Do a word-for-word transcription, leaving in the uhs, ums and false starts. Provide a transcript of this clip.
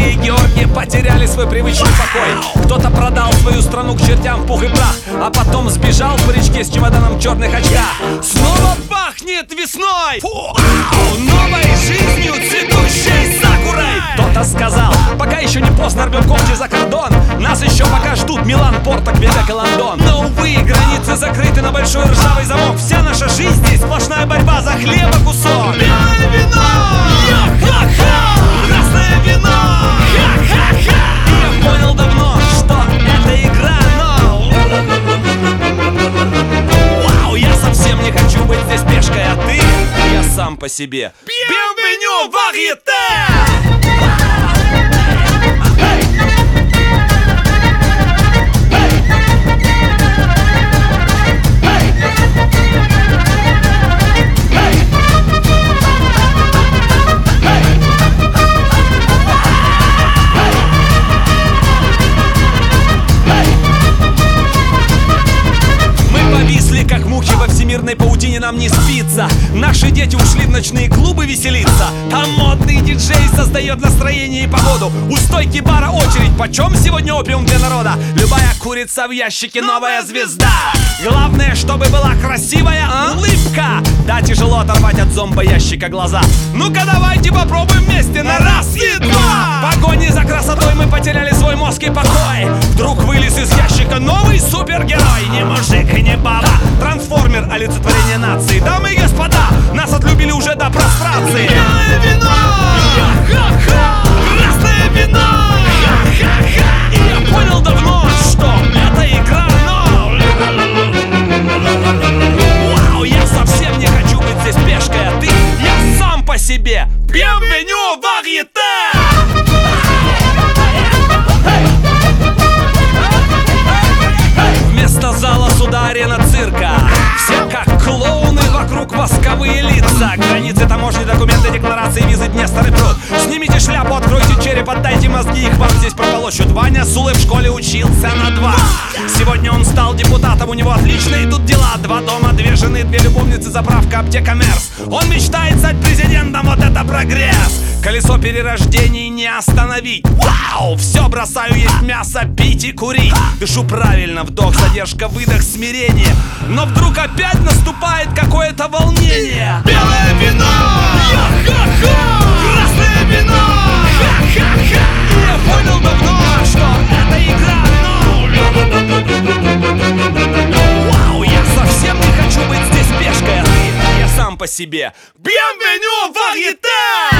Мария и Георгий потеряли свой привычный покой. Кто-то продал свою страну к чертям в пух и прах, а потом сбежал в паричке с чемоданом в черных очках. Снова пахнет весной, Фу! Новой жизнью, цветущей сакурой. Кто-то сказал, пока еще не поздно, рвем когти за кордон. Нас еще пока ждут Милан, Порто, Квебек и Лондон. Но, увы, границы закрыты на большой ржавый замок. Вся наша жизнь здесь сплошная борьба за хлеба кусок. Белое вино! Ха-ха-ха! Красное вино! Ха-ха-ха! Я понял давно, что это игра, но... Вау, я совсем не хочу быть здесь пешкой, а ты? Я сам по себе. Bienvenue в Varieté! Как мухи во всемирной паутине, нам не спится. Наши дети ушли в ночные клубы веселиться. Там модный диджей создает настроение и погоду. У стойки бара очередь, почем сегодня опиум для народа? Любая курица в ящике новая звезда. Главное, чтобы была красивая а? улыбка. Да, тяжело оторвать от зомбоящика глаза. Ну-ка давайте попробуем вместе на раз и два. В погоне за красотой мы потеряли свой мозг и покой. Вдруг вылез из ящика новый супергерой. Не мужик и не баба, трансформер, олицетворение нации. Дамы и господа, нас отлюбили уже до прострации. Белое вино! Ха-ха-ха! Красное вино! Ха-ха-ха! И я понял давно, что это игра, но... Вау, я совсем не хочу быть здесь пешкой, а ты? Я сам по себе. Bienvenue в Varieté! Вместо зала суда арена цирка. Все как клоуны, вокруг восковые лица. Границы, таможни, документы, декларации, визы, Днестр и пруд. Снимите шляпу, откройте череп, отдайте мозги, их вам здесь прополощут. Ваня Сулы в школе учился на два. Сегодня он стал депутатом, у него отлично идут дела. Два дома, две жены, две любовницы, заправка, аптека, Мерс. Он мечтает стать президентом, вот это прогресс. Колесо перерождений не остановить. Вау! Все бросаю есть мясо, пить и курить. Дышу правильно, вдох, задержка, выдох, смирение. Но вдруг опять наступает какое-то волнение. Белое вино! Ха-ха-ха! Красное вино! Ха-ха-ха! И я понял давно, что это игра, но... Вау! Я совсем не хочу быть здесь пешкой, а ты? Я сам по себе. Bienvenue в Varieté!